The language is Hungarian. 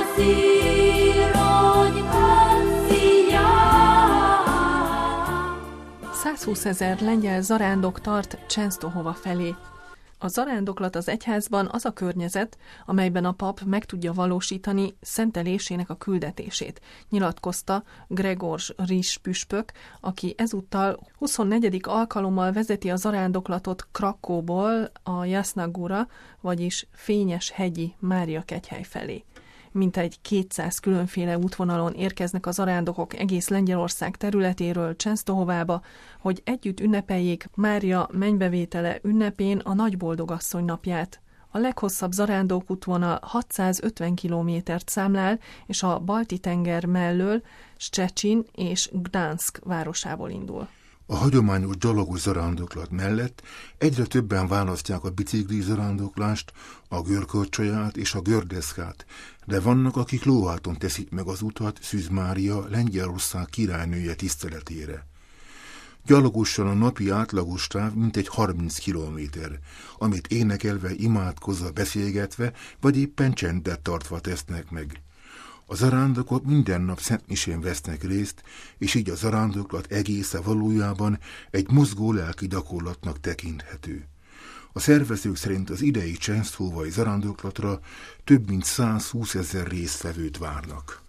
...120 000 lengyel zarándok tart Częstochowa felé. A zarándoklat az egyházban az a környezet, amelyben a pap meg tudja valósítani szentelésének a küldetését, nyilatkozta Gregors Ries püspök, aki ezúttal 24. alkalommal vezeti a zarándoklatot Krakóból a Jasna Góra, vagyis Fényes hegyi Mária kegyhely felé. Mintegy 200 különféle útvonalon érkeznek a zarándokok egész Lengyelország területéről Częstochovába, hogy együtt ünnepeljék Mária mennybevétele ünnepén a Nagyboldogasszony napját. A leghosszabb zarándokútvonal 650 kilométert számlál, és a Balti-tenger mellől Szczecin és Gdansk városából indul. A hagyományos gyalogos zarándoklat mellett egyre többen választják a bicikli zarándoklást, a görköccsaját és a gördeszkát, de vannak, akik lóháton teszik meg az utat Szűz Mária, Lengyelország királynője tiszteletére. Gyalogosan a napi átlagos táv mintegy 30 kilométer, amit énekelve, imádkozva, beszélgetve, vagy éppen csendet tartva tesznek meg. A zarándokok minden nap szentmisén vesznek részt, és így a zarándoklat egésze valójában egy mozgó lelki gyakorlatnak tekinthető. A szervezők szerint az idei częsztochovai zarándoklatra több mint 120 000 résztvevőt várnak.